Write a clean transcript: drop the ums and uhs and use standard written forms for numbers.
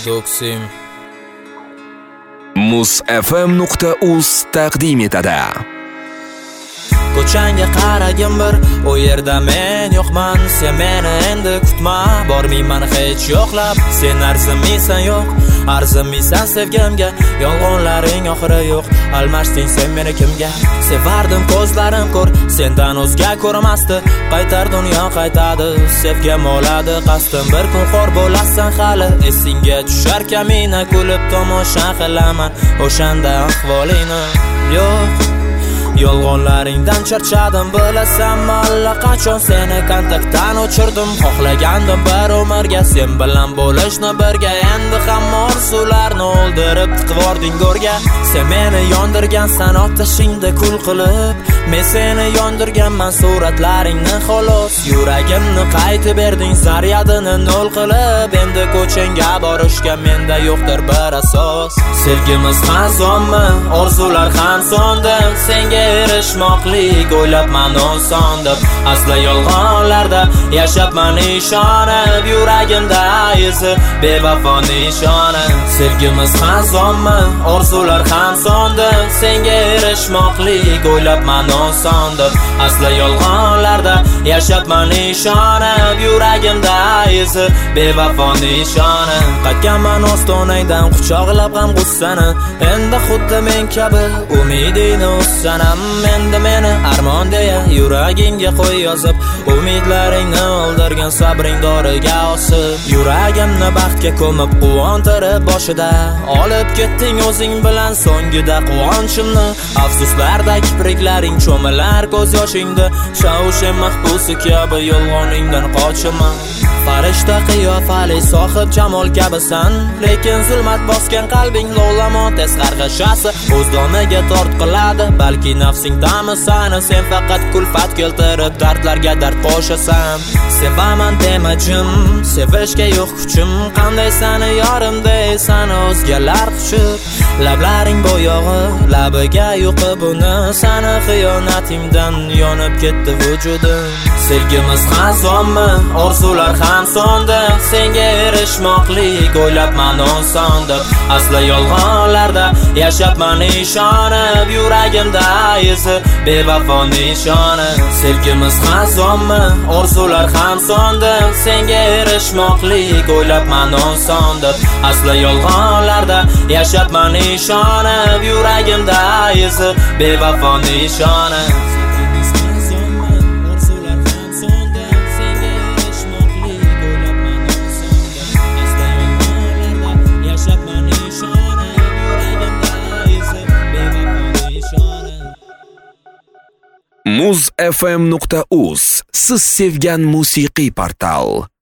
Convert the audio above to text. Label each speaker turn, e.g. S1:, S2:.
S1: Doksim
S2: muzfm.uz taqdim etadi.
S1: Ko'changga qaragin bir, o yerda men yo'qman. Sen meni endi kutma, bormayman hech yo'qlab. Sen arzimisan yo'q, arzimisan sevgimga. Yolg'onlaring oxiri yo'q, almashding sen meni kimga? Sevardim ko'zlarim ko'r, sendan o'zga ko'rmasdi. Qaytar dunyo qaytadi, sevgim oladi qasdim. Bir kun xor bo'lasan hali, esingga tushar kamina. Kulib tomosha qilaman o'shanda ahvolingni. Yo'q, yolg'onlaringdan charchadim, bilasanmi allaqachon seni kontaktdan o'chirdim. Xohlagandim bir umrga sen bilan bo'lishni birga. Endi hamma orzularni o'ldirib tiqvording go'rga. Sen meni yondirgansan otashingda kul qilib, men seni yondirganman suratlaringni xolos. Yuragimni qaytib berding zaryadini nol qilib. Endi ko'changga borishga menda yo'qdir bir asos. Sevgimiz xazonmi, orzular ham so'ndi. Senga erishmoqlik o'ylabman oson deb, asli yolg'onlarda yashabman ishonib. Yuragimda izi bevafo nishoni. Sevgimiz xazonmi, orzular ham so'ndi. Senga erishmoqlik o'ylabman oson deb, asli yolg'onlarda yashabman ishonib. Yuragimda izi bevafo nishoni. Qaytganman ostonangdan quchoqlab ham g'ussani. Endi xuddi men kabi umidingni uzsanam. Endi meni armon deya yuragingga qo'y yozib, umidlaringni o'ldirgan sabring doriga osib. Yuragimni baxtga ko'mib quvontirib boshida olib ketding o'zing bilan so'ngida quvonchimni. Afsuslarda kipriklaring cho'milar ko'z yoshingda. Shavshem mahbusi kabi yolg'oningdan qochaman. Farishta qiyofali sohib jamol kabisan, lekin zulmat bosgan qalbing lo'lamo tez qarg'ashasi o'z domiga tortqiladi. Balki nafsing damisani, sen faqat kulfat keltirib dardlarga dard qo'shasan. Sevaman demajim, sevishga yo'q kuchim. Qanday sani yorimday sani o'zgalar quchib. Lablaring bo'yog'i, labiga yuqib uni. Sani xiyonatingdan yonib ketdi vujudim. Sevgimiz xazonmi, orzular ham so'ndi. Senga erishmoqlik o'ylabman oson deb, asli yolg'onlarda yashabman ishonib. Yuragimda izi bevafo nishoni. Sevgimiz xazonmi, orzular ham so'ndi. Senga erishmoqlik o'ylabman oson deb, asli yolg'onlarda yashabman ishonib. Yuragimda izi bevafo nishoni.
S2: muzfm.uz siz sevgan musiqiy portal.